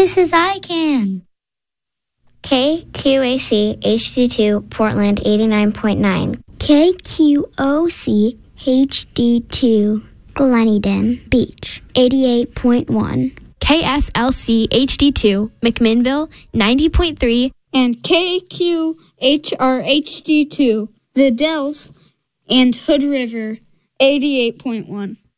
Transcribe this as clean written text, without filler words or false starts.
This is ICANN. KQAC HD2 Portland 89.9. KQOC HD2 Gleneden Beach 88.1. KSLC HD2 McMinnville 90.3. And KQHR HD2 The Dells and Hood River 88.1.